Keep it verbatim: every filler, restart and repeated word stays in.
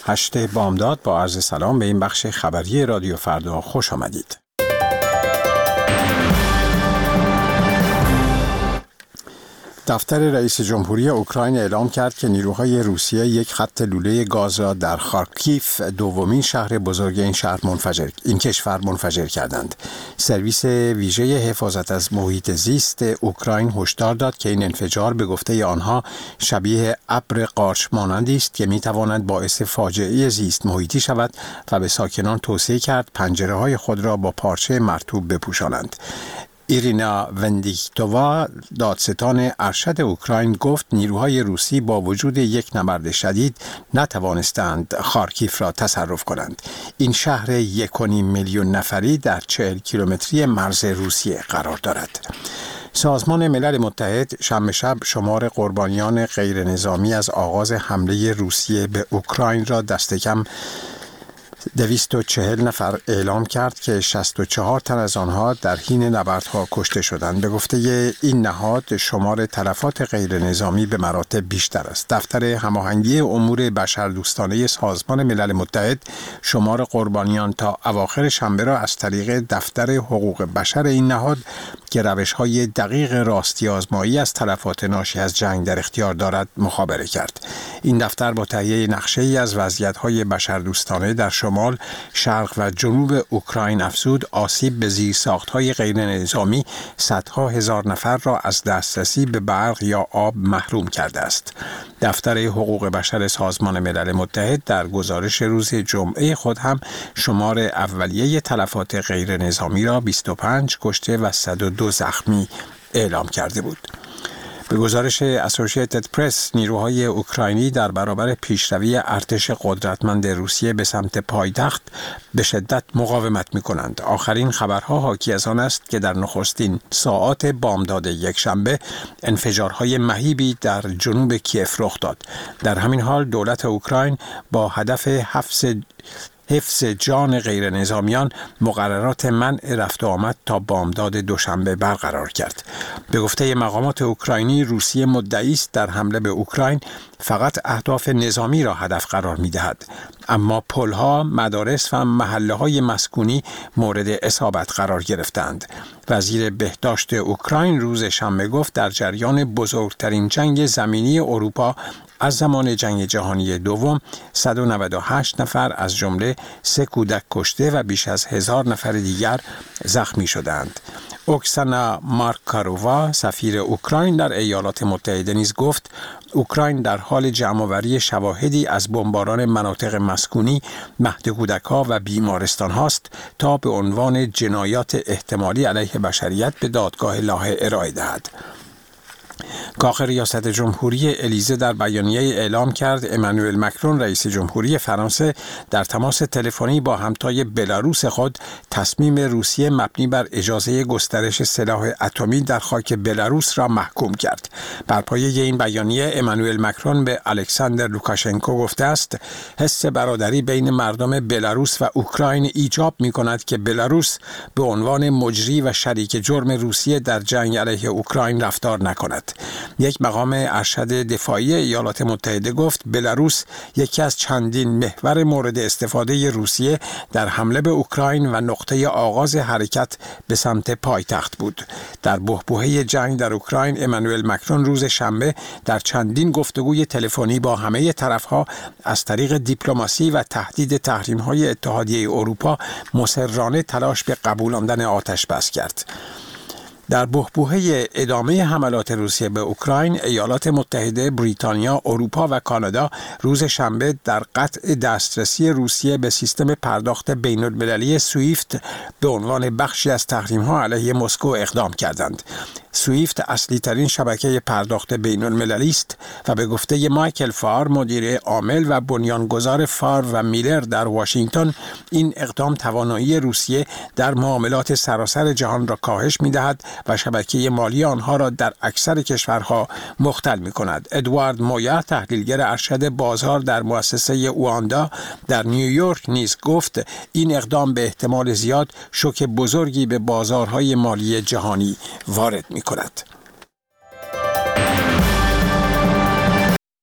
هشت بامداد با عرض سلام به این بخش خبری رادیو فردا خوش آمدید. دفتر رئیس جمهوری اوکراین اعلام کرد که نیروهای روسیه یک خط لوله گاز را در خارکیف، دومین شهر بزرگ این شهر منفجر این کشور منفجر کردند. سرویس ویژه حفاظت از محیط زیست اوکراین هشدار داد که این انفجار به گفته آنها شبیه ابر قارچ مانندی است که میتواند باعث فاجعه زیست محیطی شود و به ساکنان توصیه کرد پنجره‌های خود را با پارچه مرطوب بپوشانند. ایرینا وندیکتووا، دادستان ارشد اوکراین، گفت نیروهای روسی با وجود یک نبرد شدید نتوانستند خارکیف را تصرف کنند. این شهر یک و نیم میلیون نفری در چهل کیلومتری مرز روسیه قرار دارد. سازمان ملل متحد شنبه شب شمار قربانیان غیر نظامی از آغاز حمله روسیه به اوکراین را دست کم دویست و چهل نفر اعلام کرد که شصت و چهار تن از آنها در حین نبردها کشته شدند. به گفته این نهاد شمار تلفات غیر نظامی به مراتب بیشتر است. دفتر هماهنگی امور بشردوستانه سازمان ملل متحد شمار قربانیان تا اواخر شنبه را از طریق دفتر حقوق بشر این نهاد که روش‌های دقیق راستی آزمایی از تلفات ناشی از جنگ در اختیار دارد مخابره کرد. این دفتر با تهیه نقشه‌ای از وضعیت‌های بشردوستانه در شمال، شرق و جنوب اوکراین افزود آسیب به زیرساخت‌های غیر نظامی صدها هزار نفر را از دسترسی به برق یا آب محروم کرده است. دفتر حقوق بشر سازمان ملل متحد در گزارش روز جمعه خود هم شمار اولیه تلفات غیر نظامی را بیست و پنج کشته و صد و دو زخمی اعلام کرده بود. به گزارش اسوسییتد پرس، نیروهای اوکراینی در برابر پیشروی ارتش قدرتمند روسیه به سمت پایتخت به شدت مقاومت می‌کنند. آخرین خبرها حاکی از آن است که در نخستین ساعات بامداد یکشنبه انفجارهای مهیبی در جنوب کیف رخ داد. در همین حال دولت اوکراین با هدف حفظ حفظ جان غیر نظامیان مقررات منع رفت و آمد تا بامداد دوشنبه برقرار کرد. به گفته مقامات اوکراینی، روسیه مدعی است در حمله به اوکراین فقط اهداف نظامی را هدف قرار می دهد، اما پل‌ها، مدارس و محله‌های مسکونی مورد اصابت قرار گرفتند. وزیر بهداشت اوکراین روز شنبه گفت در جریان بزرگترین جنگ زمینی اروپا از زمان جنگ جهانی دوم صد و نود و هشت نفر از جمله سه کودک کشته و بیش از هزار نفر دیگر زخمی شدند. اوکسانا مارکارووا، سفیر اوکراین در ایالات متحده، نیز گفت اوکراین در حال جمع‌آوری شواهدی از بمباران مناطق مسکونی، مهد کودک‌ها و بیمارستان هاست تا به عنوان جنایات احتمالی علیه بشریت به دادگاه لاهه ارائه دهد. کاخ ریاست جمهوری الیزه در بیانیه اعلام کرد امانوئل مکرون رئیس جمهوری فرانسه در تماس تلفنی با همتای بلاروس خود تصمیم روسیه مبنی بر اجازه گسترش سلاح اتمی در خاک بلاروس را محکوم کرد. بر پایه این بیانیه امانوئل مکرون به الکساندر لوکاشنکو گفته است حس برادری بین مردم بلاروس و اوکراین ایجاب می‌کند که بلاروس به عنوان مجری و شریک جرم روسیه در جنگ علیه اوکراین رفتار نکند. یک مقام ارشد دفاعی ایالات متحده گفت بلاروس یکی از چندین محور مورد استفاده روسیه در حمله به اوکراین و نقطه آغاز حرکت به سمت پایتخت بود. در بحبوحه جنگ در اوکراین، امانوئل مکرون روز شنبه در چندین گفتگوی تلفنی با همه طرفها از طریق دیپلماسی و تهدید تحریم‌های اتحادیه اروپا مصرانه تلاش به قبولاندن آتش بس کرد. در بحبوحه ادامه حملات روسیه به اوکراین، ایالات متحده، بریتانیا، اروپا و کانادا روز شنبه در قطع دسترسی روسیه به سیستم پرداخت بین‌المللی سویفت به عنوان بخشی از تحریم‌ها علیه مسکو اقدام کردند. سویفت اصلی ترین شبکه پرداخت بین المللی است و به گفته مایکل فار، مدیر عامل و بنیانگذار فار و میلر در واشنگتن، این اقدام توانایی روسیه در معاملات سراسر جهان را کاهش می‌دهد و شبکه مالی آنها را در اکثر کشورها مختل می‌کند. ادوارد مویر، تحلیلگر ارشد بازار در مؤسسه اواندا در نیویورک، نیز گفت این اقدام به احتمال زیاد شوک بزرگی به بازارهای مالی جهانی وارد می‌کند.